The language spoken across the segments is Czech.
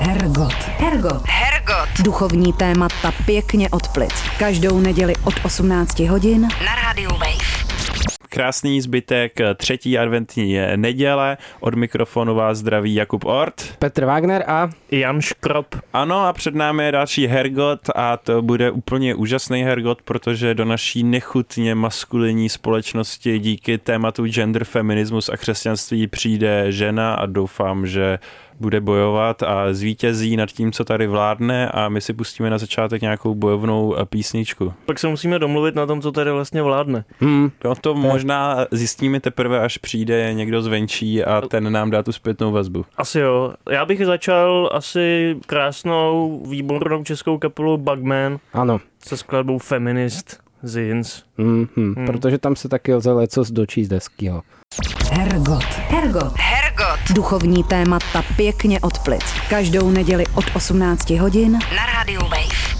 Hergot. Duchovní témata pěkně od plic. Každou neděli od 18 hodin na rádiu Wave. Krásný zbytek třetí adventní neděle. Od mikrofonu vás zdraví Jakub Ort, Petr Wagner a Jan Škrop. Ano, a před námi je další Hergot a to bude úplně úžasný Hergot, protože do naší nechutně maskulinní společnosti díky tématu gender, feminismus a křesťanství přijde žena a doufám, že bude bojovat a zvítězí nad tím, co tady vládne, a my si pustíme na začátek nějakou bojovnou písničku. Pak se musíme domluvit na tom, co tady vlastně vládne. No to možná zjistíme teprve, až přijde někdo zvenčí a ten nám dá tu zpětnou vazbu. Asi jo. Já bych začal asi krásnou, výbornou českou kapelou Bugman. ano. Se skladbou Feminist Zins. Protože tam se taky lze lecos dočíst hezkýho. Hergot. Duchovní témata pěkně od plic. Každou neděli od 18 hodin na rádiu Wave.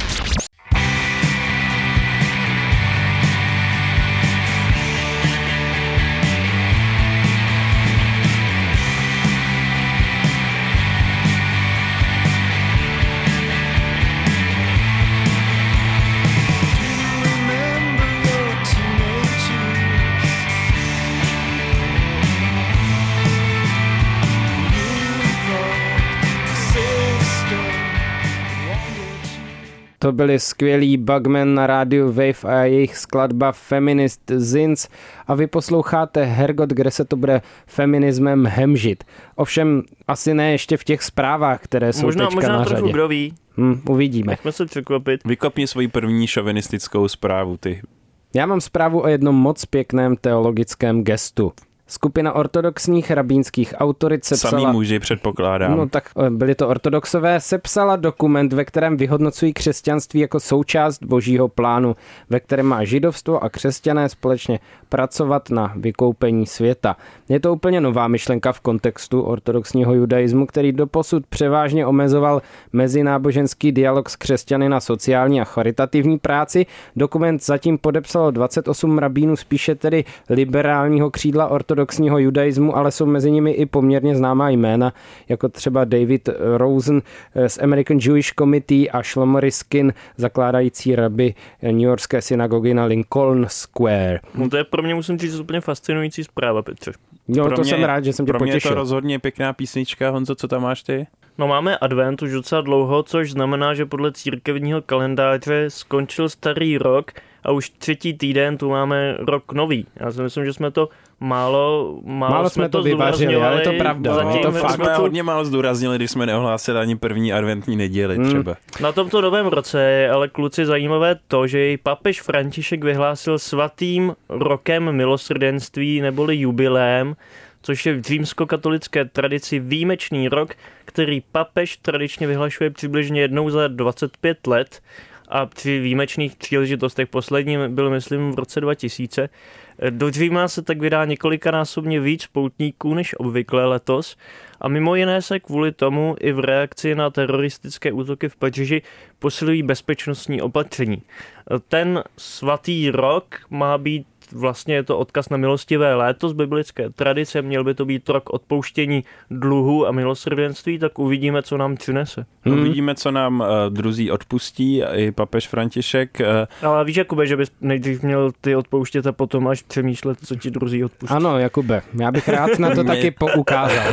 To byli skvělí Bugman na rádiu Wave a jejich skladba Feminist Zins a vy posloucháte Hergot, kde se to bude feminismem hemžit. Ovšem asi ne ještě v těch zprávách, které jsou teďka na řadě. Možná trochu, kdo ví. Uvidíme. Nechme se překvapit. Vykopni svoji první šovinistickou zprávu, ty. Já mám zprávu o jednom moc pěkném teologickém gestu. Skupina ortodoxních rabínských autorit sepsala... Samý muži, předpokládám. No tak byli to ortodoxové, sepsala dokument, ve kterém vyhodnocují křesťanství jako součást božího plánu, ve kterém má židovstvo a křesťané společně pracovat na vykoupení světa. Je to úplně nová myšlenka v kontextu ortodoxního judaismu, který doposud převážně omezoval mezináboženský dialog s křesťany na sociální a charitativní práci. Dokument zatím podepsalo 28 rabínů, spíše tedy liberálního křídla ortodoxního judaismu, ale jsou mezi nimi i poměrně známá jména, jako třeba David Rosen z American Jewish Committee a Shlomo Riskin, zakládající rabi newyorské synagogy na Lincoln Square. No to je pro mě, musím říct, úplně fascinující zpráva, Petře. Jo, to jsem rád, že jsem tě potěšil. Pro mě je to rozhodně pěkná písnička. Honzo, co tam máš ty? No máme advent už docela dlouho, což znamená, že podle církevního kalendáře skončil starý rok a už třetí týden tu máme rok nový. Já si myslím, že jsme to málo jsme to vyvařili, ale je to pravda. Zatím to fakt jsme hodně málo zdůraznili, když jsme neohlásili ani první adventní neděli třeba. Na tomto novém roce je ale, kluci, zajímavé to, že jej papež František vyhlásil svatým rokem milosrdenství neboli jubileem, což je v římskokatolické tradici výjimečný rok, který papež tradičně vyhlašuje přibližně jednou za 25 let a při výjimečných příležitostech poslední byl, myslím, v roce 2000. Do Říma se tak vydá několikanásobně víc poutníků než obvykle letos a mimo jiné se kvůli tomu i v reakci na teroristické útoky v Paříži posilují bezpečnostní opatření. Ten svatý rok má být, vlastně je to odkaz na milostivé léto z biblické tradice, měl by to být rok odpouštění dluhů a milosrdenství, tak uvidíme, co nám přinese. Uvidíme, co nám druzí odpustí, i papež František. Ale víš, Jakube, že bys nejdřív měl ty odpouštět a potom až přemýšlet, co ti druzí odpustí. Ano, Jakube, já bych rád na to taky poukázal.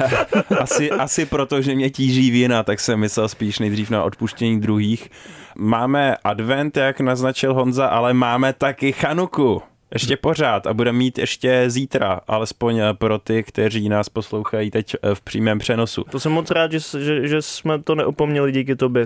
Asi proto, že mě tíží vina, tak jsem myslel spíš nejdřív na odpuštění druhých. Máme advent, jak naznačil Honza, ale máme taky Chanuku. Ještě pořád a bude mít ještě zítra, alespoň pro ty, kteří nás poslouchají teď v přímém přenosu. To jsem moc rád, že jsme to neopomněli díky tobě.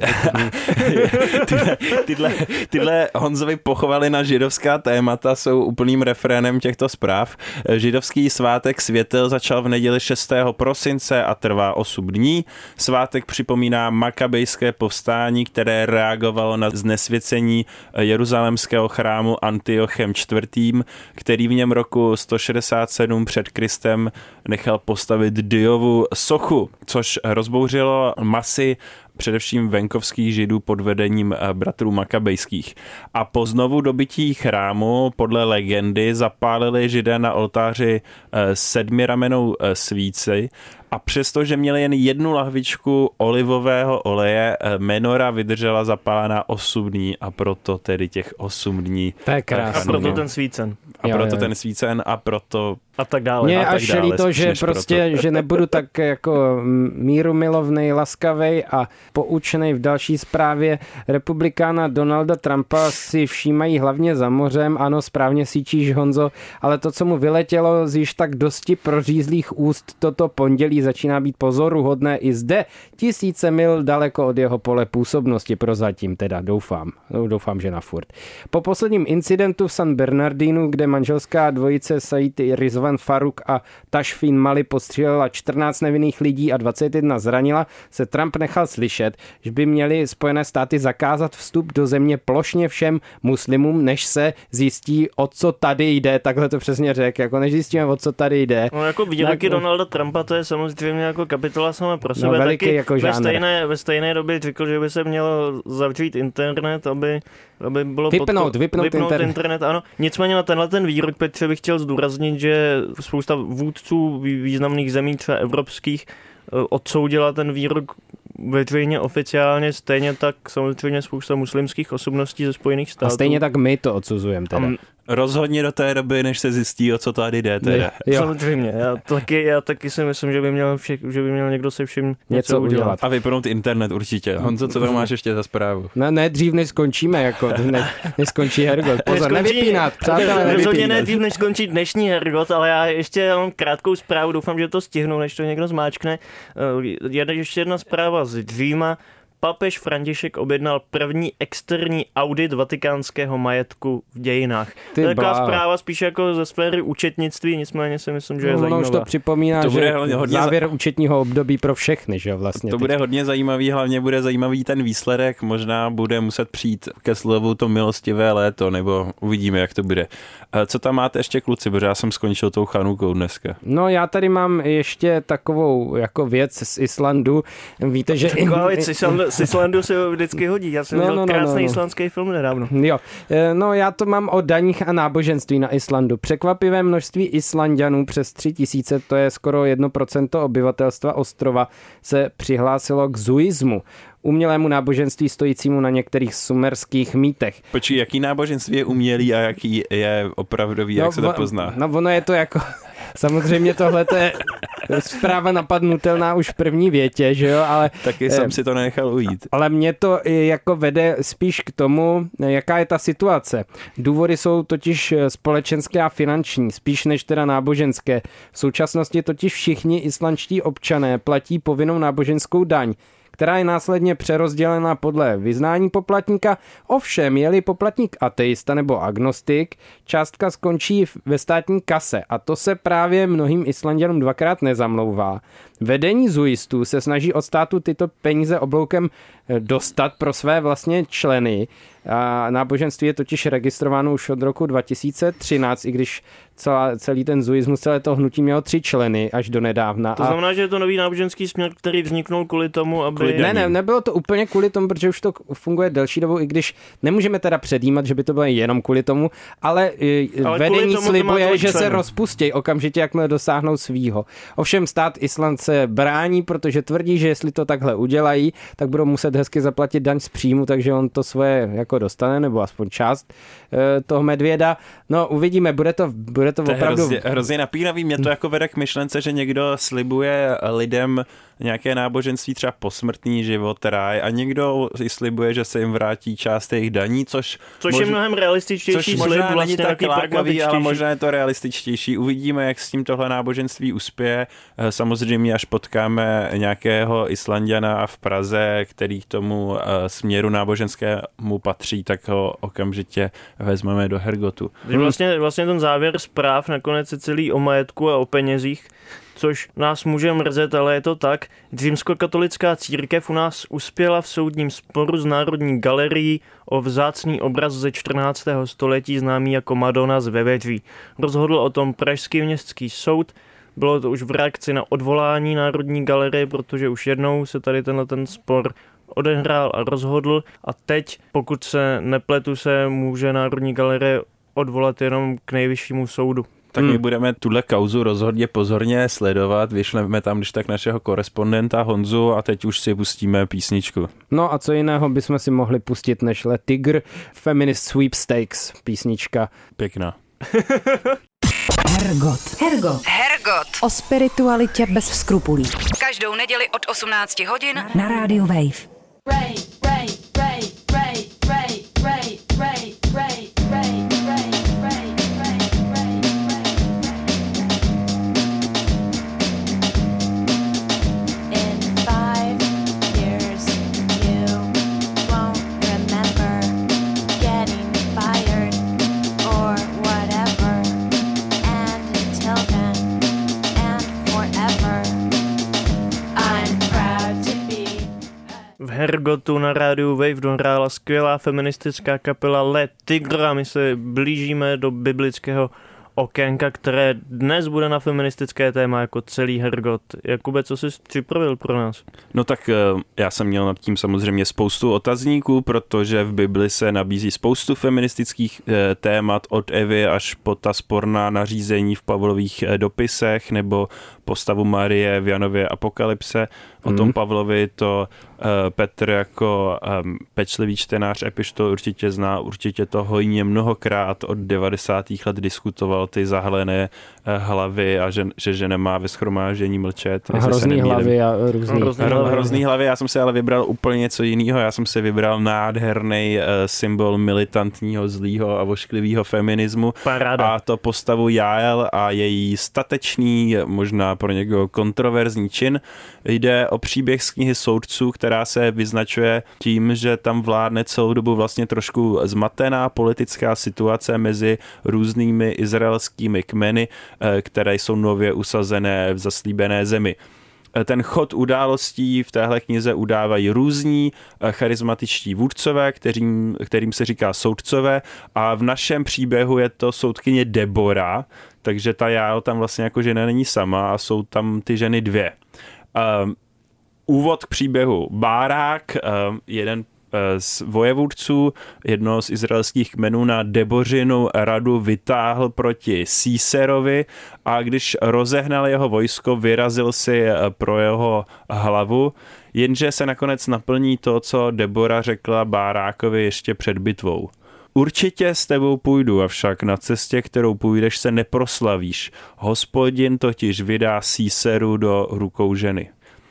tyhle Honzovi pochvaly na židovská témata jsou úplným refrénem těchto zpráv. Židovský svátek světel začal v neděli 6. prosince a trvá 8 dní. Svátek připomíná makabejské povstání, které reagovalo na znesvěcení jeruzalémského chrámu Antiochem IV., který v něm roku 167 před Kristem nechal postavit Diovu sochu, což rozbouřilo masy především venkovských židů pod vedením bratrů Makabejských. A po znovu dobytí chrámu podle legendy zapálili Židé na oltáři 7ramenou svíci a přestože měli jen 1 lahvičku olivového oleje, menora vydržela zapálená 8 dní a proto tedy těch 8 dní. To je krásný. A proto ten svícen. A proto ten svícen a proto... A tak dále. Mně až líto, že prostě, že nebudu tak jako mírumilovnej, laskavej a poučenej v další zprávě. Republikána Donalda Trumpa si všímají hlavně za mořem. Ano, správně síčíš, Honzo, ale to, co mu vyletělo z již tak dosti prořízlých úst toto pondělí, začíná být pozoruhodné i zde. 1000 mil daleko od jeho pole působnosti, prozatím teda, doufám, že na furt. Po posledním incidentu v San Bernardinu, kde manželská dvojice Said Rizwan Farouk a Tashfin Mali postřílela 14 nevinných lidí a 21 zranila, se Trump nechal slyšet, že by měly Spojené státy zakázat vstup do země plošně všem muslimům, než se zjistí, o co tady jde. Takhle to přesně řekl, jako než zjistíme, o co tady jde. No jako výroky Donalda Trumpa, to je samozřejmě jako kapitola sama pro sebe. No, veliký taky jako ve stejné době řekl, že by se mělo zavřít internet, aby bylo vypnout internet. Ano. Nicméně na tenhle ten výrok, Petře, bych chtěl zdůraznit, že spousta vůdců významných zemí, třeba evropských, odsoudila ten výrok veřejně oficiálně, stejně tak samozřejmě spousta muslimských osobností ze Spojených států. A stejně tak my to odsuzujeme teda. Rozhodně do té doby, než se zjistí, o co tady jde. Teda. Samozřejmě, já taky si myslím, že by měl někdo se vším něco udělat. A vypnout internet určitě. Honzo, co tam máš ještě za zprávu? No, ne dřív, než skončíme, jako než skončí Hergot. Pozor, nevypínat, přátelé, rozhodně ne dřív, než skončí dnešní Hergot, ale já ještě mám krátkou zprávu, doufám, že to stihnu, než to někdo zmáčkne. Ještě jedna zpráva z Říma. Papež František objednal první externí audit vatikánského majetku v dějinách. To je taková zpráva spíš jako ze sféry účetnictví, nicméně si myslím, že je zajímavá. Už to připomíná, že závěr účetního období pro všechny, že vlastně. To bude hodně zajímavý, hlavně bude zajímavý ten výsledek, možná bude muset přijít ke slovu to milostivé léto, nebo uvidíme, jak to bude. Co tam máte ještě, kluci, protože já jsem skončil tou Chanukou dneska. No, já tady mám ještě takovou jako věc z Islandu. Víte, že z Islandu se vždycky hodí. Já jsem viděl krásný islandský film nedávno. Jo, no já to mám o daních a náboženství na Islandu. Překvapivé množství Islanďanů, přes 3000, to je skoro 1% obyvatelstva ostrova, se přihlásilo k zuismu, umělému náboženství stojícímu na některých sumerských mýtech. Počkej, jaký náboženství je umělý a jaký je opravdový, jak se to pozná? No ono je to jako... Samozřejmě tohle je zpráva napadnutelná už v první větě, že jo, ale... Taky jsem si to nenechal ujít. Ale mě to jako vede spíš k tomu, jaká je ta situace. Důvody jsou totiž společenské a finanční, spíš než teda náboženské. V současnosti totiž všichni islandští občané platí povinnou náboženskou daň, která je následně přerozdělena podle vyznání poplatníka. Ovšem, je-li poplatník ateista nebo agnostik, částka skončí ve státní kase a to se právě mnohým Islanďanům dvakrát nezamlouvá. Vedení zuistů se snaží od státu tyto peníze obloukem dostat pro své vlastně členy. A náboženství je totiž registrováno už od roku 2013, i když celý ten zuismus, celé to hnutí mělo 3 členy až do nedávna. To znamená, že je to nový náboženský směr, který vzniknul kvůli tomu, aby... Nebylo to úplně kvůli tomu, protože už to funguje delší dobu, i když nemůžeme teda předjímat, že by to bylo jenom kvůli tomu, ale vedení slibuje, že se rozpustí okamžitě, jakmile dosáhnou svýho. Ovšem stát Island se brání, protože tvrdí, že jestli to takhle udělají, tak budou muset hezky zaplatit daň z příjmu, takže on to svoje jako dostane, nebo aspoň část toho medvěda. No, uvidíme, bude to opravdu... Hrozně napínavý, mě to jako vede k myšlence, že někdo slibuje lidem nějaké náboženství, třeba posmrtný život, ráj, a někdo si slibuje, že se jim vrátí část jejich daní, což je mnohem realističtější slib, vlastně taky lákavý, ale možná je to realističtější. Uvidíme, jak s tím tohle náboženství uspěje. Samozřejmě, až potkáme nějakého Islanďana v Praze, který k tomu směru náboženskému patří, tak ho okamžitě vezmeme do Hergotu. Vlastně ten závěr zpráv nakonec je celý o majetku a o penězích, což nás může mrzet, ale je to tak. Římskokatolická církev u nás uspěla v soudním sporu s Národní galerií o vzácný obraz ze 14. století známý jako Madonna z Veveří. Rozhodl o tom pražský městský soud. Bylo to už v reakci na odvolání Národní galerie, protože už jednou se tady ten spor odehrál a rozhodl a teď, pokud se nepletu, se může Národní galerie odvolat jenom k nejvyššímu soudu. Tak my budeme tuhle kauzu rozhodně pozorně sledovat, vyšleme tam když tak našeho korespondenta Honzu a teď už si pustíme písničku. No a co jiného bychom si mohli pustit než Le Tigre, Feminist Sweepstakes, písnička. Pěkná. Hergot. O spiritualitě bez skrupulí. Každou neděli od 18 hodin na rádiu Wave. V Hergotu na rádiu Wave dohrála skvělá feministická kapela Le Tigre a my se blížíme do biblického okénka, které dnes bude na feministické téma jako celý Hergot. Jakube, co jsi připravil pro nás? No tak já jsem měl nad tím samozřejmě spoustu otazníků, protože v Bibli se nabízí spoustu feministických témat od Evy až po ta sporná nařízení v Pavlových dopisech nebo postavu Marie v Janově Apokalypse. O tom Pavlovi to Petr jako pečlivý čtenář epištol určitě zná, určitě to hojně mnohokrát od 90. let diskutoval ty zahalené hlavy a že nemá ve shromáždění mlčet. A hrozný hlavy a hrozný hlavy. Já jsem si ale vybral úplně něco jiného. Já jsem si vybral nádherný symbol militantního, zlýho a vošklivého feminismu. Paráda. A to postavu Jael a její statečný, možná pro někoho kontroverzní čin. Jde o příběh z knihy Soudců, která se vyznačuje tím, že tam vládne celou dobu vlastně trošku zmatená politická situace mezi různými izraelskými kmeny, které jsou nově usazené v zaslíbené zemi. Ten chod událostí v téhle knize udávají různí charismatičtí vůdcové, kterým se říká soudcové, a v našem příběhu je to soudkyně Debora, takže ta Jael tam vlastně jako žena není sama a jsou tam ty ženy dvě. Úvod k příběhu. Bárák, jeden z vojevůdců jednoho z izraelských kmenů, na Debořinu radu vytáhl proti Síserovi a když rozehnal jeho vojsko, vyrazil si pro jeho hlavu, jenže se nakonec naplní to, co Debora řekla Bárákovi ještě před bitvou. Určitě s tebou půjdu, avšak na cestě, kterou půjdeš, se neproslavíš. Hospodin totiž vydá Síseru do rukou ženy.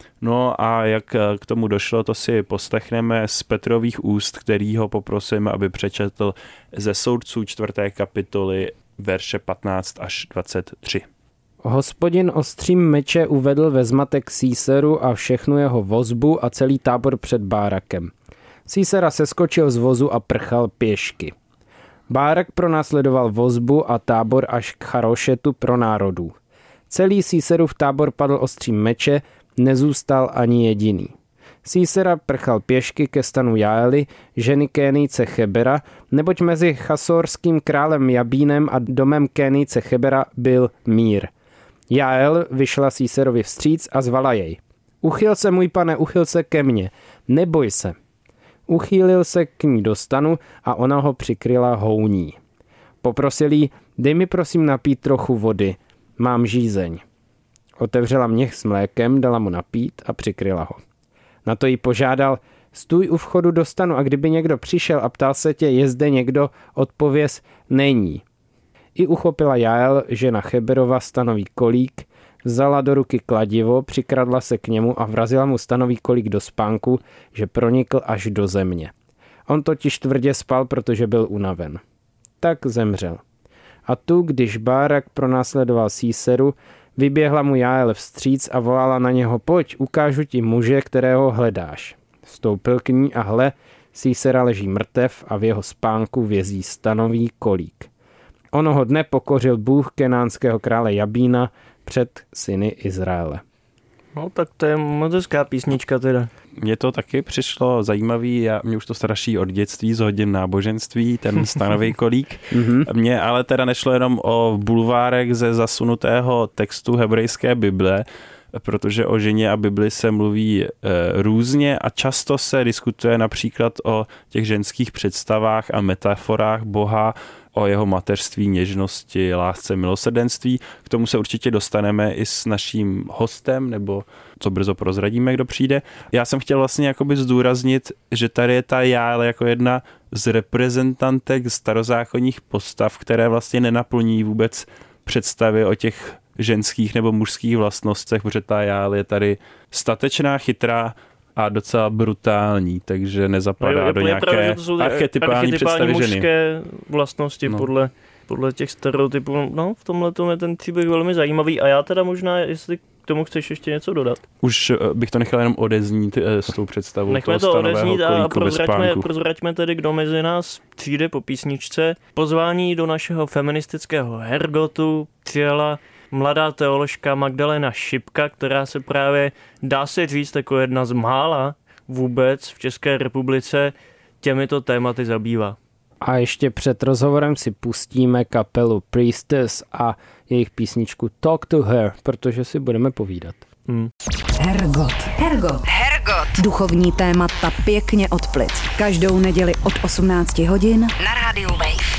No a jak k tomu došlo, to si poslechneme z Petrových úst, který ho poprosím, aby přečetl ze Soudců 4. kapitoly verše 15 až 23. Hospodin ostřím meče uvedl ve zmatek Síseru a všechnu jeho vozbu a celý tábor před Bárakem. Sísera seskočil z vozu a prchal pěšky. Bárak pronásledoval vozbu a tábor až k Charošetu pro národů. Celý Síserův tábor padl ostřím meče, nezůstal ani jediný. Sísera prchal pěšky ke stanu Jaeli, ženy Kénijce Chebera, neboť mezi chasorským králem Jabínem a domem Kénijce Chebera byl mír. Jael vyšla Síserovi vstříc a zvala jej. Uchyl se, můj pane, uchyl se ke mně, neboj se. Uchýlil se k ní do stanu a ona ho přikryla houní. Poprosil jí, dej mi prosím napít trochu vody, mám žízeň. Otevřela měch s mlékem, dala mu napít a přikryla ho. Na to jí požádal, stůj u vchodu do stanu a kdyby někdo přišel a ptal se tě, je zde někdo, odpověz, není. I uchopila Jael, žena Cheberova, stanový kolík, vzala do ruky kladivo, přikradla se k němu a vrazila mu stanový kolík do spánku, že pronikl až do země. On totiž tvrdě spal, protože byl unaven. Tak zemřel. A tu, když Bárak pronásledoval Síseru, vyběhla mu Jael vstříc a volala na něho, pojď, ukážu ti muže, kterého hledáš. Vstoupil k ní a hle, Sísera leží mrtev a v jeho spánku vězí stanový kolík. Onoho dne pokořil Bůh kenánského krále Jabína před syny Izraele. No tak to je moc hezká písnička teda. Mně to taky přišlo zajímavý, mě už to straší od dětství, z hodin náboženství, ten stanový kolík. Mně ale teda nešlo jenom o bulvárek ze zasunutého textu hebrejské Bible, protože o ženě a Bibli se mluví různě a často se diskutuje například o těch ženských představách a metaforách Boha, o jeho mateřství, něžnosti, lásce, milosrdenství. K tomu se určitě dostaneme i s naším hostem, nebo co brzo prozradíme, kdo přijde. Já jsem chtěl vlastně jakoby zdůraznit, že tady je ta Jáel jako jedna z reprezentantek starozákonních postav, které vlastně nenaplní vůbec představy o těch ženských nebo mužských vlastnostech, protože ta Jáel je tady statečná, chytrá a docela brutální, takže nezapadá do nějaké archetypální představy ženy. Mužské vlastnosti podle těch stereotypů. No, v tomhle je ten příběh velmi zajímavý a já teda možná, jestli k tomu chceš ještě něco dodat. Už bych to nechal jenom odeznít s tou představou. Nechme to odeznít a prozraďme tedy, kdo mezi nás přijde po písničce. Pozvání do našeho feministického Hergotu přijala mladá teoložka Magdalena Šipka, která se právě, dá se říct, jako jedna z mála vůbec v České republice těmito tématy zabývá. A ještě před rozhovorem si pustíme kapelu Priestess a jejich písničku Talk to Her, protože si budeme povídat. Hergot. Duchovní témata pěkně od plic. Každou neděli od 18 hodin na rádiu Wave.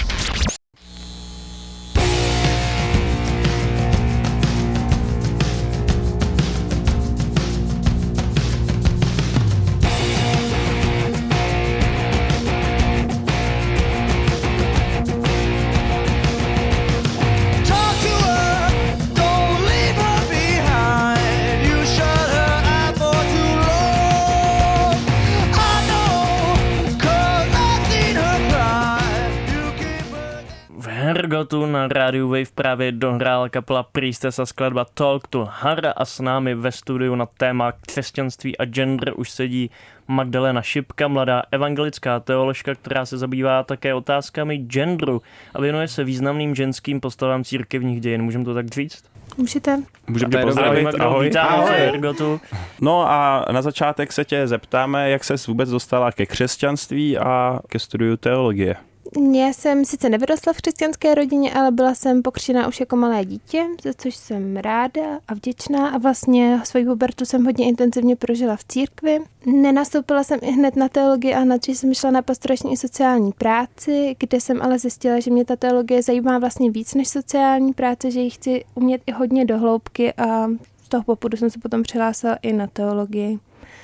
Hergotu na rádiu Wave právě dohrála kapela Priestess a skladba Talk to Her a s námi ve studiu na téma křesťanství a gender už sedí Magdalena Šipka, mladá evangelická teoložka, která se zabývá také otázkami genderu a věnuje se významným ženským postavám církevních dějin. Můžeme to tak říct? Můžete. Můžeme tě pozdravit. Ahoj. Hergotu. No a na začátek se tě zeptáme, jak ses vůbec dostala ke křesťanství a ke studiu teologie. Já jsem sice nevyrostla v křesťanské rodině, ale byla jsem pokřtěná už jako malé dítě, za což jsem ráda a vděčná a vlastně svoji pubertu jsem hodně intenzivně prožila v církvi. Nenastoupila jsem i hned na teologii a nadřív jsem šla na pastorační i sociální práci, kde jsem ale zjistila, že mě ta teologie zajímá vlastně víc než sociální práce, že ji chci umět i hodně do hloubky a z toho popudu jsem se potom přihlásila i na teologii.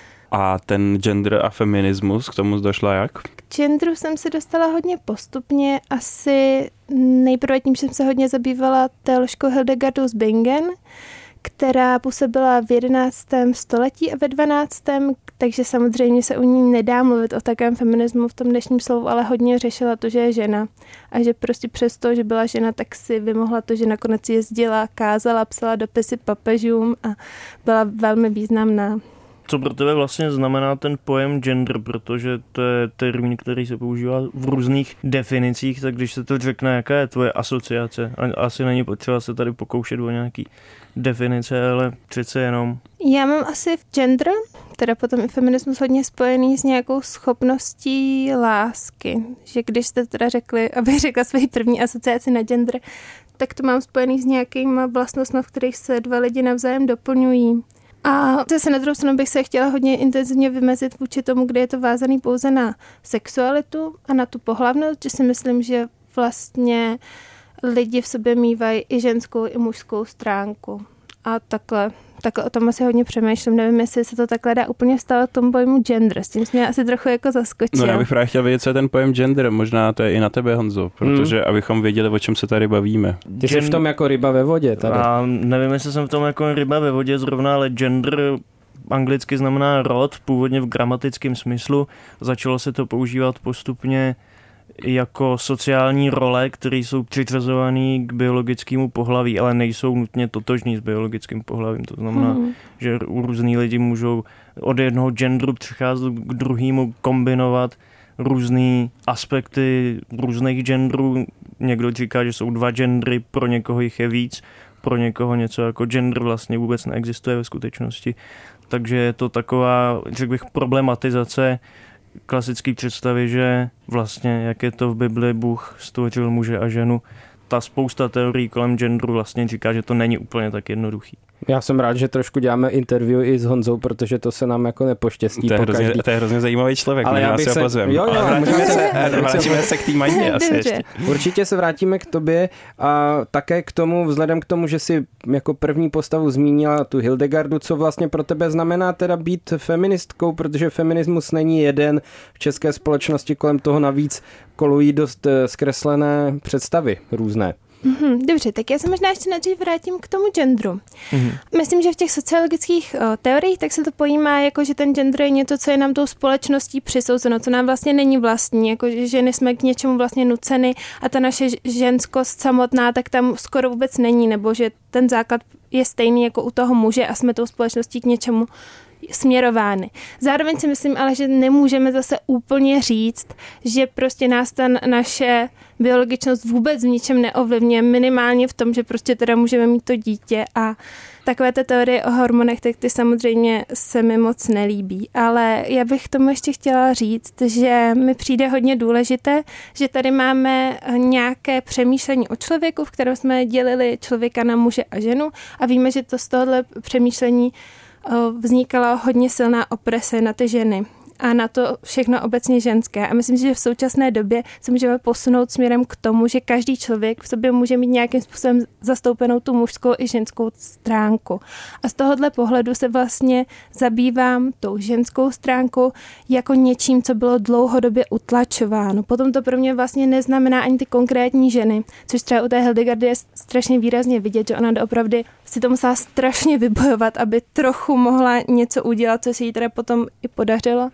A ten gender a feminismus, k tomu došla jak? K genderu jsem se dostala hodně postupně. Asi nejprve tím, že jsem se hodně zabývala teoložkou Hildegardou z Bingen, která působila v 11. století a ve 12. Takže samozřejmě se u ní nedá mluvit o takovém feminismu v tom dnešním slovu, ale hodně řešila to, že je žena. A že prostě přesto, že byla žena, tak si vymohla to, že nakonec jezdila, kázala, psala dopisy papežům a byla velmi významná. Co pro tebe vlastně znamená ten pojem gender, protože to je termín, který se používá v různých definicích, tak když se to řekne, jaká je tvoje asociace? Asi není potřeba se tady pokoušet o nějaký definice, ale přece jenom. Já mám asi v gender, teda potom i feminismus hodně spojený s nějakou schopností lásky. Že když jste teda řekli, abych řekla svoji první asociaci na gender, tak to mám spojený s nějakýma vlastnostmi, v kterých se dva lidi navzájem doplňují. A zase na druhou stranu bych se chtěla hodně intenzivně vymezit vůči tomu, kde je to vázaný pouze na sexualitu a na tu pohlavnost, že si myslím, že vlastně lidi v sobě mívají i ženskou, i mužskou stránku. A takhle o tom asi hodně přemýšlím. Nevím, jestli se to takhle dá úplně vstávat tomu pojmu gender. S tím jsi mě asi trochu jako zaskočil. No já bych právě chtěl vědět, co je ten pojem gender. Možná to je i na tebe, Honzo, protože abychom věděli, o čem se tady bavíme. Ty jsi v tom jako ryba ve vodě tady. A nevím, jestli jsem v tom jako ryba ve vodě zrovna, ale gender anglicky znamená rod, původně v gramatickém smyslu. Začalo se to používat postupně jako sociální role, které jsou přiřazované k biologickému pohlaví, ale nejsou nutně totožní s biologickým pohlavím. To znamená, že různý lidi můžou od jednoho genderu přicházet k druhému, kombinovat různé aspekty různých genderů. Někdo říká, že jsou dva gendery, pro někoho jich je víc, pro někoho něco jako gender vlastně vůbec neexistuje ve skutečnosti. Takže je to taková, řekl bych, problematizace klasické představy, že vlastně, jak je to v Bibli, Bůh stvořil muže a ženu. Ta spousta teorií kolem genderu vlastně říká, že to není úplně tak jednoduchý. Já jsem rád, že trošku děláme interview i s Honzou, protože to se nám jako nepoštěstí. To je hrozně zajímavý člověk, ale já si ho pozvem. Vrátíme se k té Maďě asi ještě. Určitě se vrátíme k tobě a také k tomu, vzhledem k tomu, že si jako první postavu zmínila tu Hildegardu, co vlastně pro tebe znamená teda být feministkou, protože feminismus není jeden, v české společnosti kolem toho navíc kolují dost zkreslené představy různé. Dobře, tak já se možná ještě nejdřív vrátím k tomu genderu. Myslím, že v těch sociologických teoriích tak se to pojímá jako, že ten gender je něco, co je nám tou společností přisouzeno, co nám vlastně není vlastní, jako že ženy jsme k něčemu vlastně nuceny a ta naše ženskost samotná tak tam skoro vůbec není, nebo že ten základ je stejný jako u toho muže a jsme tou společností k něčemu směrovány. Zároveň si myslím ale, že nemůžeme zase úplně říct, že prostě nás ta naše biologičnost vůbec v ničem neovlivňuje, minimálně v tom, že prostě teda můžeme mít to dítě a takové ty teorie o hormonech, tak ty samozřejmě se mi moc nelíbí, ale já bych tomu ještě chtěla říct, že mi přijde hodně důležité, že tady máme nějaké přemýšlení o člověku, v kterém jsme dělili člověka na muže a ženu a víme, že to z tohohle přemýšlení vznikala hodně silná oprese na ty ženy a na to všechno obecně ženské. A myslím si, že v současné době se můžeme posunout směrem k tomu, že každý člověk v sobě může mít nějakým způsobem zastoupenou tu mužskou i ženskou stránku. A z tohohle pohledu se vlastně zabývám tou ženskou stránkou jako něčím, co bylo dlouhodobě utlačováno. Potom to pro mě vlastně neznamená ani ty konkrétní ženy, což třeba u té Hildegardy je strašně výrazně vidět, že ona opravdu si to musela strašně vybojovat, aby trochu mohla něco udělat, co se jí teda potom i podařilo.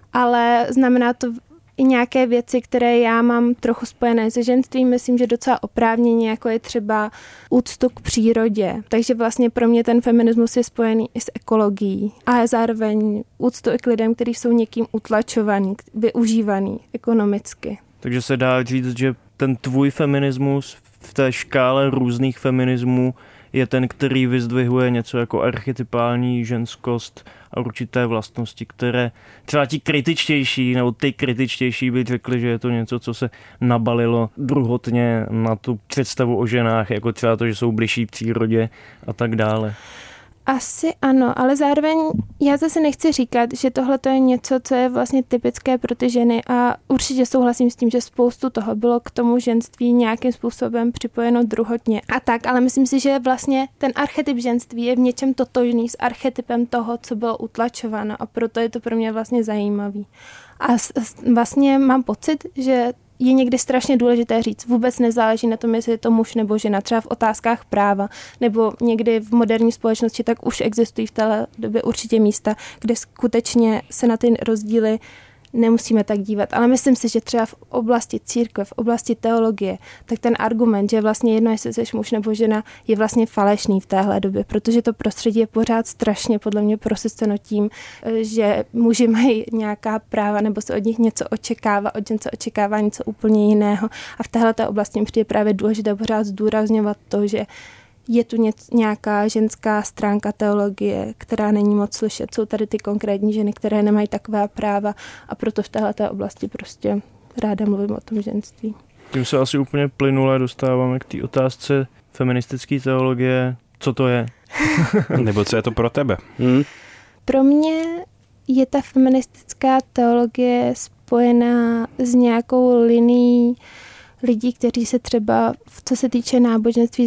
Ale znamená to i nějaké věci, které já mám trochu spojené se ženstvím, myslím, že docela oprávněně, jako je třeba úctu k přírodě. Takže vlastně pro mě ten feminismus je spojený i s ekologií. A zároveň úctu i k lidem, kteří jsou někým utlačovaný, využívaný ekonomicky. Takže se dá říct, že ten tvůj feminismus v té škále různých feminismů je ten, který vyzdvihuje něco jako archetypální ženskost a určité vlastnosti, které třeba ti kritičtější nebo ty kritičtější by řekli, že je to něco, co se nabalilo druhotně na tu představu o ženách, jako třeba to, že jsou bližší přírodě a tak dále. Asi ano, ale zároveň já zase nechci říkat, že tohle to je něco, co je vlastně typické pro ty ženy a určitě souhlasím s tím, že spoustu toho bylo k tomu ženství nějakým způsobem připojeno druhotně a tak, ale myslím si, že vlastně ten archetyp ženství je v něčem totožný s archetypem toho, co bylo utlačováno a proto je to pro mě vlastně zajímavý. A vlastně mám pocit, že je někdy strašně důležité říct. Vůbec nezáleží na tom, jestli je to muž nebo žena, třeba v otázkách práva, nebo někdy v moderní společnosti, tak už existují v téhle době určitě místa, kde skutečně se na ty rozdíly nemusíme tak dívat. Ale myslím si, že třeba v oblasti církve, v oblasti teologie, tak ten argument, že vlastně jedno, jestli jsi muž nebo žena, je vlastně falešný v téhle době, protože to prostředí je pořád strašně podle mě prosyceno tím, že muži mají nějaká práva nebo se od nich něco očekává, od žen se očekává něco úplně jiného. A v téhleté oblasti mi přijde právě důležité pořád zdůrazňovat to, že je tu nějaká ženská stránka teologie, která není moc slyšet. Jsou tady ty konkrétní ženy, které nemají taková práva a proto v téhleté oblasti prostě ráda mluvím o tom ženství. Tím se asi úplně plynule dostáváme k té otázce feministické teologie. Co to je? Nebo co je to pro tebe? Pro mě je ta feministická teologie spojená s nějakou linií lidí, kteří se třeba, co se týče náboženství,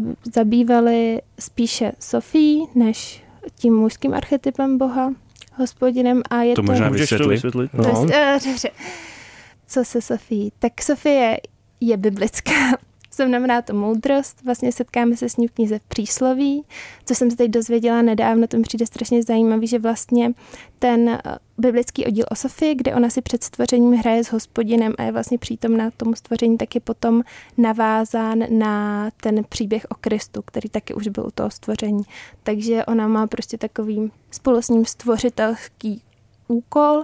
zabývali spíše Sofií, než tím mužským archetypem Boha, Hospodinem. A je to možná vysvětlit. No. Dobře. Co se Sofií? Tak Sofie je biblická. Znamená to moudrost, vlastně setkáme se s ní v knize Přísloví, co jsem se teď dozvěděla nedávno, to mi přijde strašně zajímavý, že vlastně ten biblický oddíl o Sofii, kde ona si před stvořením hraje s Hospodinem a je vlastně přítomná tomu stvoření, tak je potom navázán na ten příběh o Kristu, který taky už byl u toho stvoření. Takže ona má prostě takový spolu s ním stvořitelský úkol.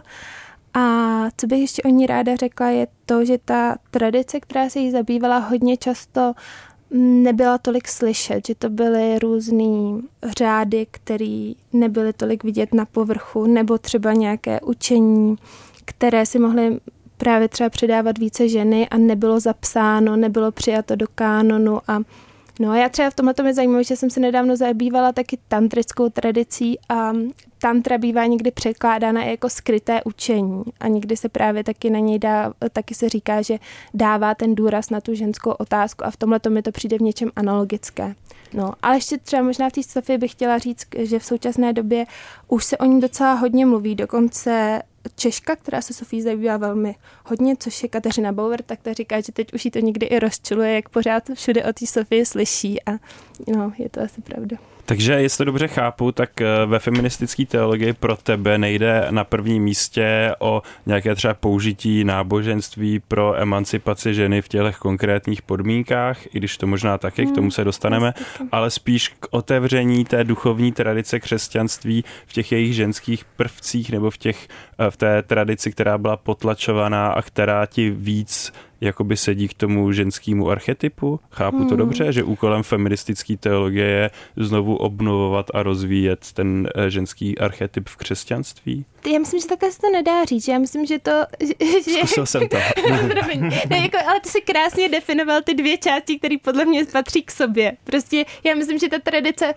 A co bych ještě o ní ráda řekla, je to, že ta tradice, která se jí zabývala, hodně často nebyla tolik slyšet, že to byly různý řády, které nebyly tolik vidět na povrchu, nebo třeba nějaké učení, které si mohly právě třeba předávat více ženy a nebylo zapsáno, nebylo přijato do kánonu a No a já třeba v tomhle to mě zajímavé, že jsem se nedávno zabývala taky tantrickou tradicí a tantra bývá někdy překládána jako skryté učení a někdy se právě taky na něj taky se říká, že dává ten důraz na tu ženskou otázku a v tomhle to mi to přijde v něčem analogické. No, ale ještě třeba možná v té Sofii bych chtěla říct, že v současné době už se o ní docela hodně mluví, dokonce Češka, která se Sofii zabývá velmi hodně, což je Kateřina Bauer, tak ta říká, že teď už jí to někdy i rozčiluje, jak pořád všude o té Sofii slyší a no, je to asi pravda. Takže jestli to dobře chápu, tak ve feministické teologii pro tebe nejde na prvním místě o nějaké třeba použití náboženství pro emancipaci ženy v těch konkrétních podmínkách, i když to možná taky, k tomu se dostaneme, ale spíš k otevření té duchovní tradice křesťanství v těch jejich ženských prvcích nebo v té tradici, která byla potlačovaná a která ti víc jakoby sedí k tomu ženskému archetypu. Chápu to dobře, že úkolem feministické teologie je znovu obnovovat a rozvíjet ten ženský archetyp v křesťanství? Já myslím, že takhle se to nedá říct. Já myslím, že to... Zkusil jsem to. Ale ty si krásně definoval ty dvě části, které podle mě patří k sobě. Prostě já myslím, že ta tradice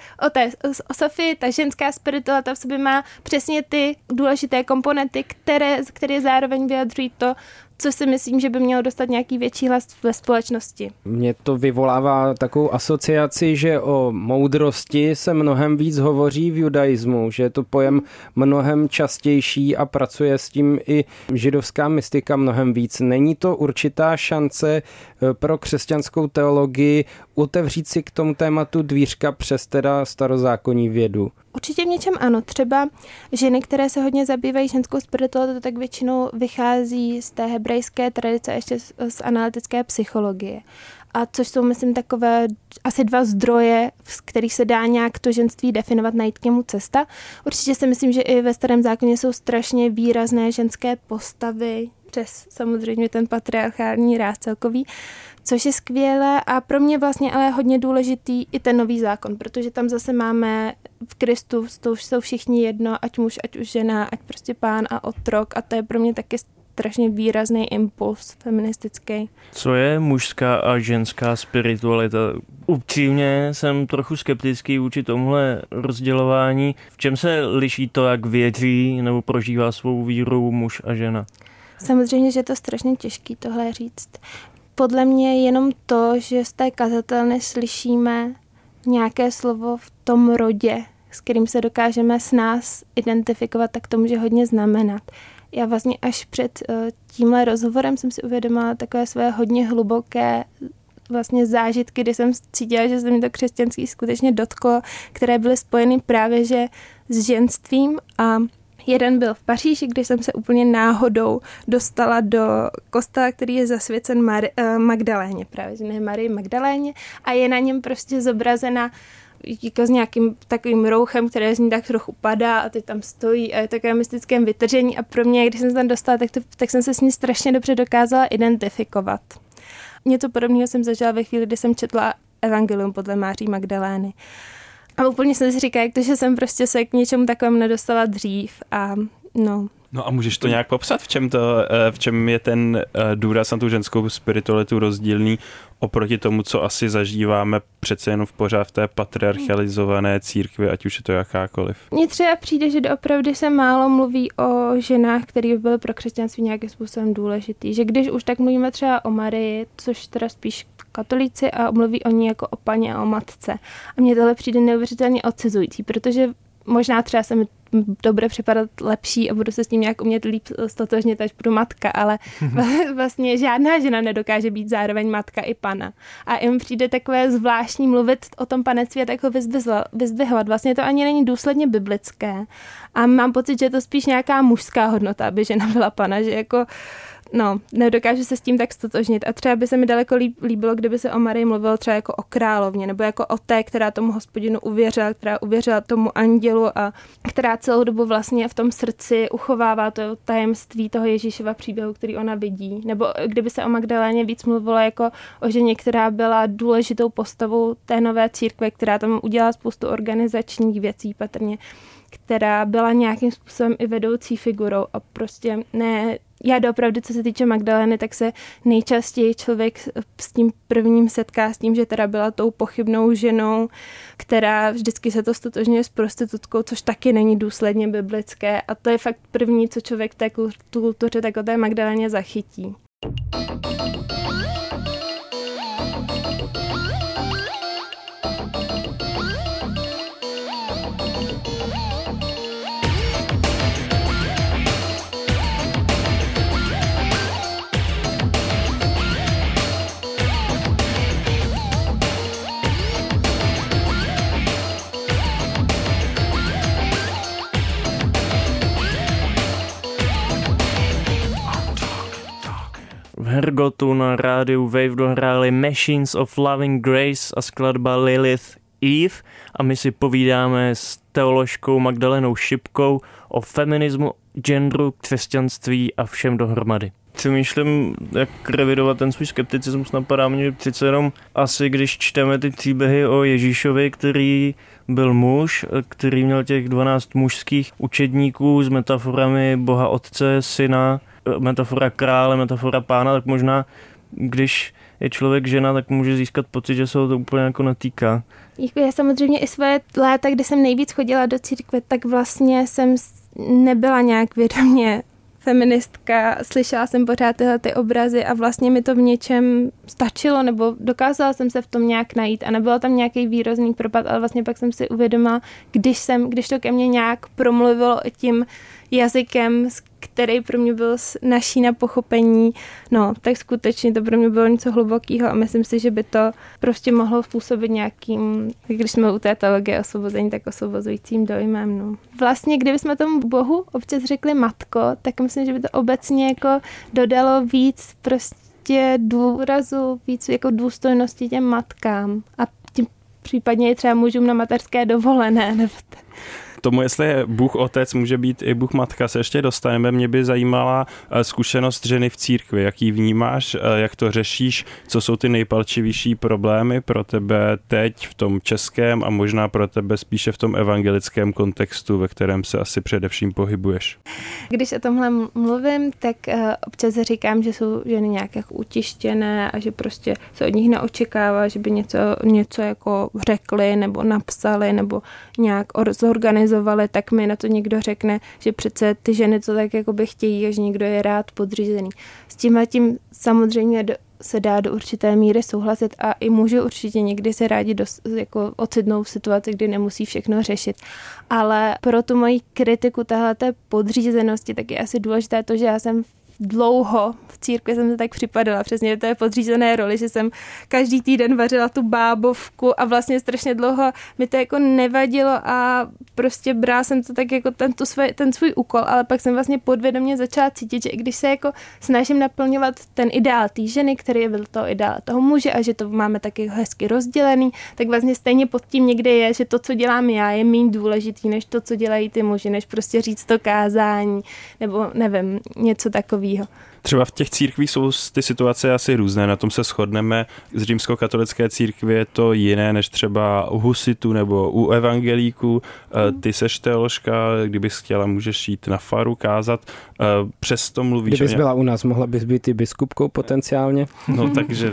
o Sofii, ta ženská spiritualita v sobě má přesně ty důležité komponenty, které zároveň vyjadřují to, co si myslím, že by mělo dostat nějaký větší hlas ve společnosti. Mě to vyvolává takovou asociaci, že o moudrosti se mnohem víc hovoří v judaismu, že je to pojem mnohem častější a pracuje s tím i židovská mystika mnohem víc. Není to určitá šance pro křesťanskou teologii otevřít si k tomu tématu dvířka přes teda starozákonní vědu? Určitě v něčem ano. Třeba ženy, které se hodně zabývají ženskou spiritualitou, tak většinou vychází z té hebrejské tradice a ještě z analytické psychologie. A což jsou, myslím, takové asi dva zdroje, z kterých se dá nějak to ženství definovat, najít k němu cesta. Určitě si myslím, že i ve Starém zákoně jsou strašně výrazné ženské postavy, přes samozřejmě ten patriarchální ráz celkový, což je skvělé a pro mě vlastně ale hodně důležitý i ten nový zákon, protože tam zase máme v Kristu, to už jsou všichni jedno, ať muž, ať už žena, ať prostě pán a otrok a to je pro mě taky strašně výrazný impuls feministický. Co je mužská a ženská spiritualita? Upřímně jsem trochu skeptický vůči tomuhle rozdělování. V čem se liší to, jak věří nebo prožívá svou víru muž a žena? Samozřejmě, že je to strašně těžký tohle říct. Podle mě jenom to, že z té kazatelny slyšíme nějaké slovo v tom rodě, s kterým se dokážeme s nás identifikovat, tak to může hodně znamenat. Já vlastně až před tímhle rozhovorem jsem si uvědomila takové své hodně hluboké vlastně zážitky, kdy jsem cítila, že se mi to křesťanství skutečně dotklo, které byly spojeny právě že s ženstvím a jeden byl v Paříži, kdy jsem se úplně náhodou dostala do kostela, který je zasvěcen Magdaléně, právě, že ne Marii Magdaléně a je na něm prostě zobrazena jako s nějakým takovým rouchem, které z ní tak trochu padá a teď tam stojí a je takové mystickém vytržení a pro mě, když jsem se tam dostala, tak jsem se s ní strašně dobře dokázala identifikovat. Něco podobného jsem zažila ve chvíli, kdy jsem četla Evangelium podle Máří Magdalény. A úplně jsem si říkala, jak to, že jsem prostě se k něčemu takovému nedostala dřív a no. No a můžeš to nějak popsat, v čem je ten důraz na tu ženskou spiritualitu rozdílný oproti tomu, co asi zažíváme přece jenom pořád v té patriarchalizované církvi, ať už je to jakákoliv? Mně třeba přijde, že doopravdy se málo mluví o ženách, které by byly pro křesťanství nějakým způsobem důležitý. Že když už tak mluvíme třeba o Marii, což teda spíš katolíci a mluví o ní jako o paně a o matce. A mně tohle přijde neuvěřitelně odcizující, protože možná třeba se mi to bude připadat lepší a budu se s tím nějak umět líp stotožnit, až budu matka, ale vlastně žádná žena nedokáže být zároveň matka i pana. A jim přijde takové zvláštní mluvit o tom panectví a tak ho vyzdvihovat. Vlastně to ani není důsledně biblické. A mám pocit, že je to spíš nějaká mužská hodnota, aby žena byla pana, že jako nedokážu se s tím tak stotožnit. A třeba by se mi daleko líbilo, kdyby se o Marii mluvilo třeba jako o královně, nebo jako o té, která tomu Hospodinu uvěřila, která uvěřila tomu andělu a která celou dobu vlastně v tom srdci uchovává to tajemství toho Ježíšova příběhu, který ona vidí. Nebo kdyby se o Magdaléně víc mluvilo jako o ženě, která byla důležitou postavou té nové církve, která tam udělala spoustu organizačních věcí patrně. která byla nějakým způsobem i vedoucí figurou a prostě ne, já doopravdy, co se týče Magdaleny, tak se nejčastěji člověk s tím prvním setká s tím, že teda byla tou pochybnou ženou, která vždycky se to stotožňuje s prostitutkou, což taky není důsledně biblické a to je fakt první, co člověk v té kultuře tak o té Magdaleně zachytí. V Hergotu na rádiu Wave dohráli Machines of Loving Grace a skladba Lilith Eve a my si povídáme s teoložkou Magdalenou Šipkou o feminismu, genderu, křesťanství a všem dohromady. Přemýšlím, jak revidovat ten svůj skepticismus, napadá mě přece jenom asi, když čteme ty příběhy o Ježíšovi, který byl muž, který měl těch 12 mužských učedníků s metaforami Boha Otce, Syna, metafora krále, metafora pána, tak možná, když je člověk žena, tak může získat pocit, že se ho to úplně jako netýká. Já samozřejmě i své léta, kdy jsem nejvíc chodila do církve, tak vlastně jsem nebyla nějak vědomě feministka, slyšela jsem pořád tyhle ty obrazy a vlastně mi to v něčem stačilo, nebo dokázala jsem se v tom nějak najít a nebylo tam nějaký výrazný propad, ale vlastně pak jsem si uvědomila, když to ke mně nějak promluvilo tím jazykem, který pro mě byl naší na pochopení, no, tak skutečně to pro mě bylo něco hlubokého a myslím si, že by to prostě mohlo způsobit nějakým, když jsme u té teologie osvobození, tak osvobozujícím dojmem, no. Vlastně, kdybychom tomu Bohu občas řekli matko, tak myslím, že by to obecně jako dodalo víc prostě důrazu, víc jako důstojnosti těm matkám a tím případně i třeba mužům na mateřské dovolené, nebo Tomu, jestli je Bůh otec, může být i Bůh matka, se ještě dostaneme. Mě by zajímala zkušenost ženy v církvi. Jak ji vnímáš, jak to řešíš, co jsou ty nejpalčivější problémy pro tebe teď v tom českém a možná pro tebe spíše v tom evangelickém kontextu, ve kterém se asi především pohybuješ. Když o tomhle mluvím, tak občas říkám, že jsou ženy nějak jako utištěné a že prostě se od nich neočekává, že by něco jako řekli nebo napsali nebo nějak zorganizovali, tak mi na to někdo řekne, že přece ty ženy to tak jako by chtějí a že někdo je rád podřízený. S tímhletím samozřejmě se dá do určité míry souhlasit a i muži určitě někdy se rádi jako ocitnou v situaci, kdy nemusí všechno řešit. Ale pro tu moji kritiku téhleté podřízenosti tak je asi důležité to, že já jsem dlouho v církvi jsem se tak připadala, přesně to je podřízené roli, že jsem každý týden vařila tu bábovku a vlastně strašně dlouho mi to jako nevadilo a prostě brala jsem to tak jako ten svůj úkol, ale pak jsem vlastně podvědomě začala cítit, že i když se jako snažím naplňovat ten ideál té ženy, který byl to ideál toho muže a že to máme taky hezky rozdělený, tak vlastně stejně pod tím někde je, že to, co dělám já, je méně důležitý, než to, co dělají ty muži, než prostě říct to kázání, nebo nevím, něco takového. Třeba v těch církvích jsou ty situace asi různé, na tom se shodneme. Z římskokatolické církve je to jiné než třeba u husitů nebo u evangelíků. Ty seš teoložka, kdybys chtěla, můžeš jít na faru, kázat. Přesto mluvíš... Kdybys byla u nás, mohla bys být i biskupkou potenciálně. No, takže...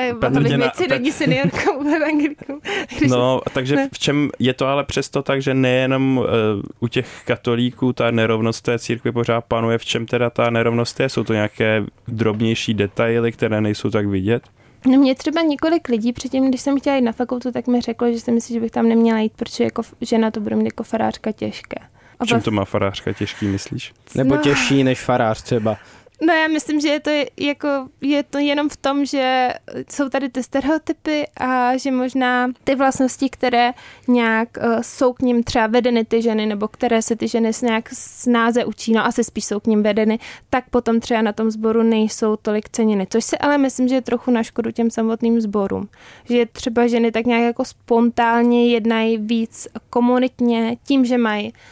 není seniorkou u evangelíků. No, takže v čem je to ale přesto tak, že nejenom u těch katolíků ta nerovnost té církvi pořád panuje, v čem teda ta nerovnost je? Jsou to nějaké drobnější detaily, které nejsou tak vidět? No mě třeba několik lidí předtím, když jsem chtěla jít na fakultu, tak mi řeklo, že si myslí, že bych tam neměla jít, protože jako žena to bude mít jako farářka těžké. V čem to má farářka těžký, myslíš? Nebo těžší než farář třeba? No já myslím, že je to jenom v tom, že jsou tady ty stereotypy a že možná ty vlastnosti, které nějak jsou k nim třeba vedeny ty ženy, nebo které se ty ženy nějak snáze učí, no asi spíš jsou k nim vedeny, tak potom třeba na tom sboru nejsou tolik ceněny. Což si ale myslím, že je trochu na škodu těm samotným sborům. Že třeba ženy tak nějak jako spontánně jednají víc komunitně tím, že mají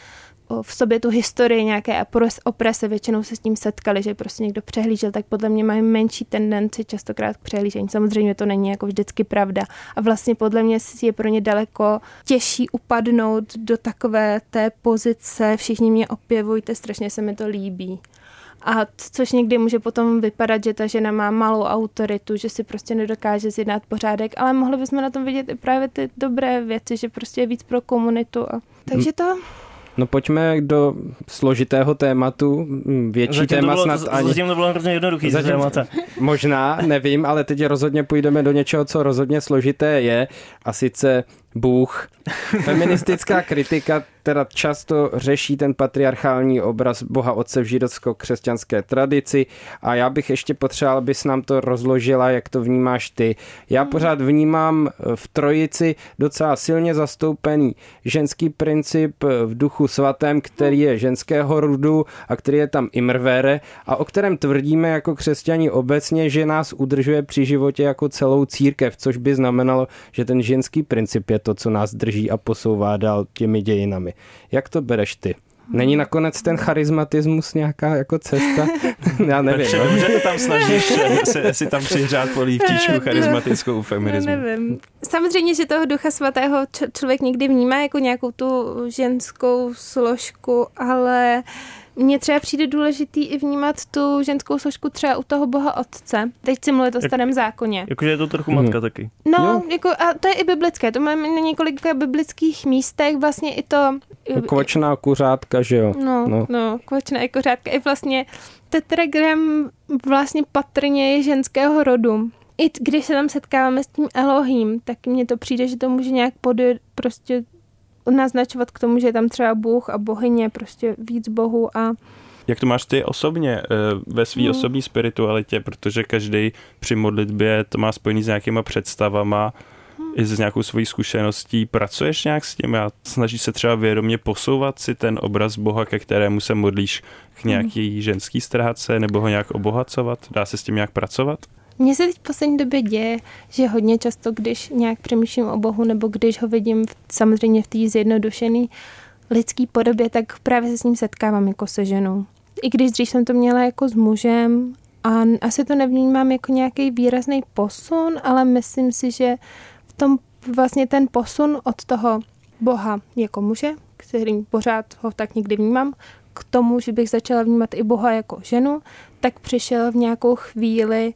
v sobě tu historii nějaké oprese, většinou se s tím setkali, že prostě někdo přehlížel, tak podle mě mají menší tendenci častokrát k přehlížení. Samozřejmě to není jako vždycky pravda. A vlastně podle mě je pro ně daleko těžší upadnout do takové té pozice, všichni mě opěvujte, strašně se mi to líbí. A což někdy může potom vypadat, že ta žena má malou autoritu, že si prostě nedokáže zjednat pořádek, ale mohli bychom na tom vidět i právě ty dobré věci, že prostě je víc pro komunitu. Takže to... No pojďme do složitého tématu, větší zatím téma snad ani... Zatím to bylo hrozně jednoduchý témata. Možná, nevím, ale teď rozhodně půjdeme do něčeho, co rozhodně složité je, a sice Bůh. Feministická kritika teda často řeší ten patriarchální obraz Boha Otce v židovsko-křesťanské tradici a já bych ještě potřeboval, abys nám to rozložila, jak to vnímáš ty. Já pořád vnímám v trojici docela silně zastoupený ženský princip v Duchu svatém, který je ženského rodu a který je tam imrvere a o kterém tvrdíme jako křesťani obecně, že nás udržuje při životě jako celou církev, což by znamenalo, že ten ženský princip je to, co nás drží a posouvá dál těmi dějinami. Jak to bereš ty? Není nakonec ten charismatismus nějaká jako cesta? Já nevím. Dobře to tam snažíš si tam přihřát polívtičku charismatickou feminismu. Nevím. Samozřejmě, že toho Ducha svatého člověk někdy vnímá jako nějakou tu ženskou složku, ale mně třeba přijde důležitý i vnímat tu ženskou složku třeba u toho Boha Otce. Teď si mluvit o Starém zákoně. Jakože je to trochu matka taky. No, jako, a to je i biblické. To máme na několika biblických místech vlastně i to... Kvočná kuřátka, že jo? No, kvočná i kuřátka. I vlastně tetragram vlastně patrně je ženského rodu. I když se tam setkáváme s tím Elohim, tak mně to přijde, že to může nějak prostě naznačovat k tomu, že je tam třeba Bůh a bohyně, prostě víc bohů a... Jak to máš ty osobně ve své osobní spiritualitě, protože každý při modlitbě to má spojený s nějakýma představama i s nějakou svojí zkušeností. Pracuješ nějak s tím a snažíš se třeba vědomě posouvat si ten obraz Boha, ke kterému se modlíš k nějaký ženský stránce nebo ho nějak obohacovat? Dá se s tím nějak pracovat? Mně se teď v poslední době děje, že hodně často, když nějak přemýšlím o Bohu, nebo když ho vidím samozřejmě v té zjednodušené lidské podobě, tak právě se s ním setkávám jako se ženou. I když dřív jsem to měla jako s mužem a asi to nevnímám jako nějaký výrazný posun, ale myslím si, že v tom vlastně ten posun od toho Boha jako muže, kterým pořád ho tak někdy vnímám, k tomu, že bych začala vnímat i Boha jako ženu, tak přišel v nějakou chvíli,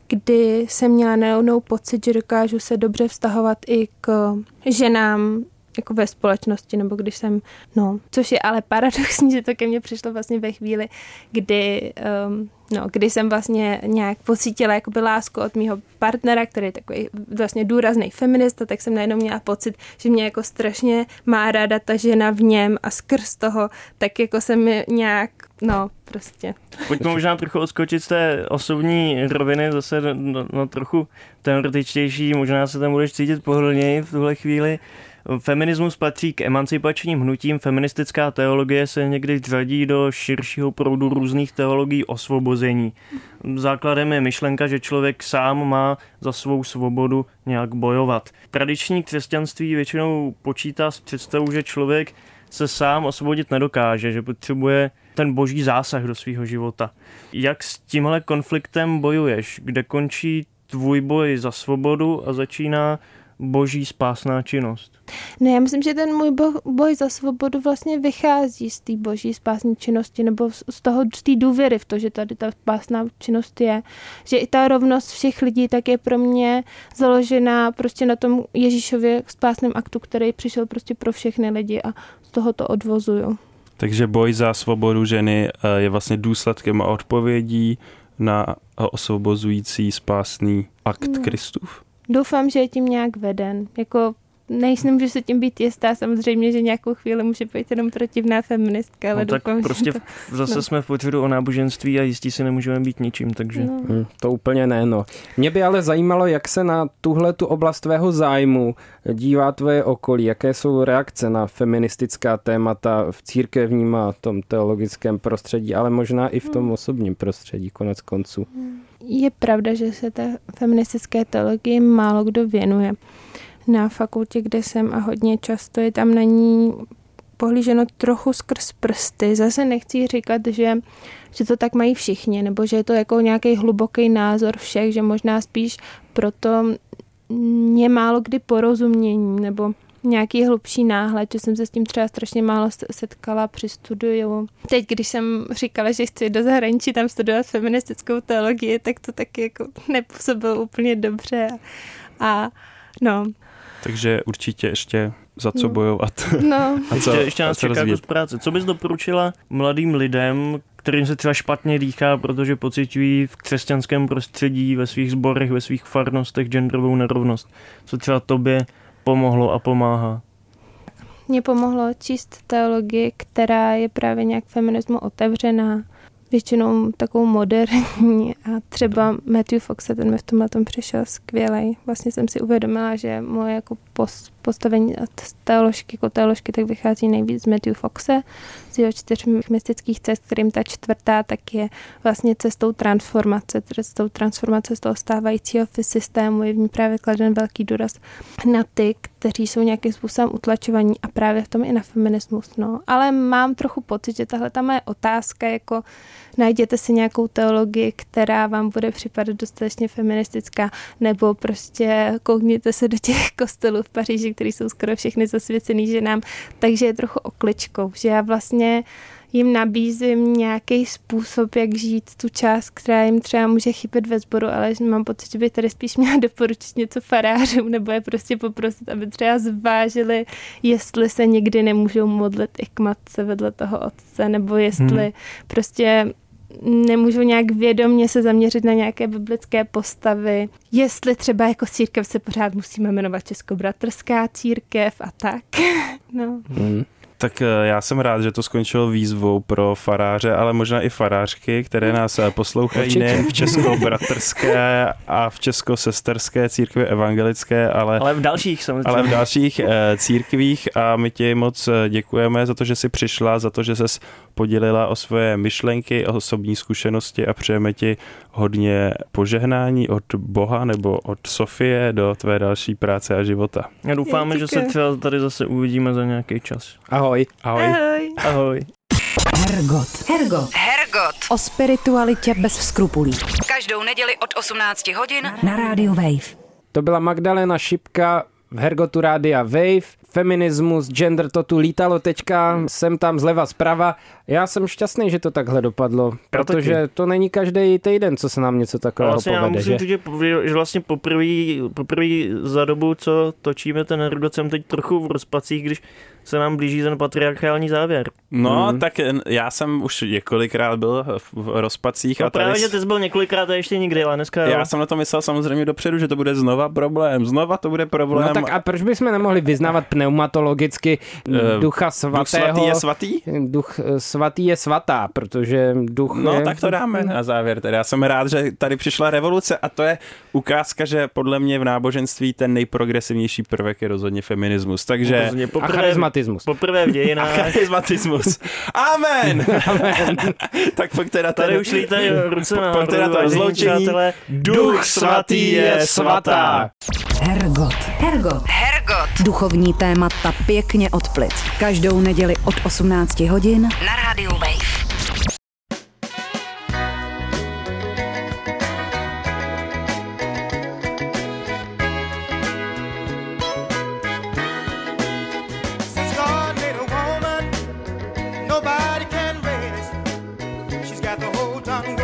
kdy jsem měla najednou pocit, že dokážu se dobře vztahovat i k ženám jako ve společnosti, nebo když jsem, což je ale paradoxní, že to ke mně přišlo vlastně ve chvíli, kdy jsem vlastně nějak pocítila jakoby lásku od mýho partnera, který je takový vlastně důrazný feminista, tak jsem najednou měla pocit, že mě jako strašně má ráda ta žena v něm a skrz toho, tak jako se mi nějak, prostě. Pojďme možná trochu odskočit z té osobní roviny zase na trochu teoretičtější, možná se tam budeš cítit pohodlněji v tuhle chvíli. Feminismus patří k emancipačním hnutím, feministická teologie se někdy řadí do širšího proudu různých teologií osvobození. Základem je myšlenka, že člověk sám má za svou svobodu nějak bojovat. Tradiční křesťanství většinou počítá s představou, že člověk se sám osvobodit nedokáže, že potřebuje ten boží zásah do svého života. Jak s tímhle konfliktem bojuješ? Kde končí tvůj boj za svobodu a začíná boží spásná činnost? No já myslím, že ten můj boj za svobodu vlastně vychází z té boží spásné činnosti nebo z té důvěry v to, že tady ta spásná činnost je. Že i ta rovnost všech lidí tak je pro mě založená prostě na tom Ježíšově spásném aktu, který přišel prostě pro všechny lidi a z toho to odvozuju. Takže boj za svobodu ženy je vlastně důsledkem a odpovědí na osvobozující spásný akt Kristův? Doufám, že je tím nějak veden. Jako nejsem, se tím být jistá, samozřejmě, že nějakou chvíli může být jenom protivná feministka, ale doufám, prostě že to... Zase jsme v pořadu o náboženství a jistí si nemůžeme být ničím, takže... To úplně ne, Mě by ale zajímalo, jak se na tuhletu oblast tvého zájmu dívá tvoje okolí, jaké jsou reakce na feministická témata v církevním a tom teologickém prostředí, ale možná i v tom osobním prostředí, konec konců. Je pravda, že se té feministické teologii málo kdo věnuje. Na fakultě, kde jsem a hodně často je tam na ní pohlíženo trochu skrz prsty. Zase nechci říkat, že to tak mají všichni, nebo že je to jako nějaký hluboký názor všech, že možná spíš proto je málo kdy porozumění, nebo nějaký hlubší náhled, že jsem se s tím třeba strašně málo setkala při studiu. Teď, když jsem říkala, že chci do zahraničí tam studovat feministickou teologii, tak to taky jako nepůsobilo úplně dobře. A no. Takže určitě ještě za co bojovat. No. Ještě nás čeká kus práce. Co bys doporučila mladým lidem, kterým se třeba špatně dýchá, protože pociťují v křesťanském prostředí, ve svých sborech, ve svých farnostech genderovou nerovnost? Co třeba tobě pomohlo a pomáhá? Mně pomohlo číst teologii, která je právě nějak feminismu otevřená, většinou takovou moderní a třeba Matthew Foxe, ten mi v tomhle tom přišel skvělej. Vlastně jsem si uvědomila, že moje jako postavení teoložky tak vychází nejvíc z Matthew Foxe, z jeho 4 mystických cest, kterým ta 4. tak je vlastně cestou transformace z toho stávajícího systému. Je v ní právě kladen velký důraz na ty, kteří jsou nějakým způsobem utlačovaní a právě v tom i na feminismus. No. Ale mám trochu pocit, že tahle ta moje otázka, jako najděte si nějakou teologii, která vám bude připadat dostatečně feministická, nebo prostě koukněte se do těch kostelů v Paříži, který jsou skoro všechny zasvěcený ženám, takže je trochu okličkou, že já vlastně jim nabízím nějaký způsob, jak žít tu část, která jim třeba může chybět ve sboru, ale mám pocit, že bych tady spíš měla doporučit něco farářům, nebo je prostě poprosit, aby třeba zvážili, jestli se někdy nemůžou modlit i k matce vedle toho otce, nebo jestli prostě nemůžou nějak vědomě se zaměřit na nějaké biblické postavy, jestli třeba jako církev se pořád musíme jmenovat Českobratrská církev a tak. No. Tak já jsem rád, že to skončilo výzvou pro faráře, ale možná i farářky, které nás poslouchají nejen v českobratrské a v českosesterské církvi evangelické, ale v dalších samozřejmě. Ale v dalších církvích a my ti moc děkujeme za to, že jsi přišla, za to, že ses podělila o svoje myšlenky, o osobní zkušenosti a přejeme ti hodně požehnání od Boha nebo od Sofie do tvé další práce a života. A doufáme, že se třeba tady zase uvidíme za nějaký čas. Ahoj. Ahoj. Ahoj. Ahoj. Hergot. O spiritualitě bez skrupulí. Každou neděli od 18 hodin na rádiu Wave. To byla Magdalena Šipka v Hergotu Rádia Wave. Feminismus, gender, to tu lítalo teďka, jsem tam zleva zprava. Já jsem šťastný, že to takhle dopadlo, protože to není každý týden, co se nám něco takového vlastně povede. Já musím říct, že vlastně poprvé za dobu, co točíme ten Hergot, jsem teď trochu v rozpacích, když se nám blíží ten patriarchální závěr. No, tak já jsem už několikrát byl v rozpacích. No a tady právě, že ty jsi byl několikrát a ještě nikdy, ale dneska já jsem na to myslel samozřejmě dopředu, že to bude znova problém. Znova to bude problém. No tak a proč bychom nemohli vyznávat pneumatologicky Ducha Svatého? Duch svatý je svatý? Duch svatý je svatá, protože duch No je... tak to dáme na závěr. Teda já jsem rád, že tady přišla revoluce a to je ukázka, že podle mě v náboženství ten nejprogresivnější prvek je rozhodně feminismus. Takže... A charizmatismus. Poprvé v dějinách. A charizmatismus. Amen! Amen. Tak pojď teda tady už lítají ruce na pojď teda to rozloučení. Duch svatý je svatá. Hergot. Duchovní témata pěkně od plic. Každou neděli od 18 hodin na rádiu Wave.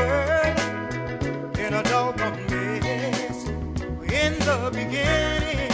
In the beginning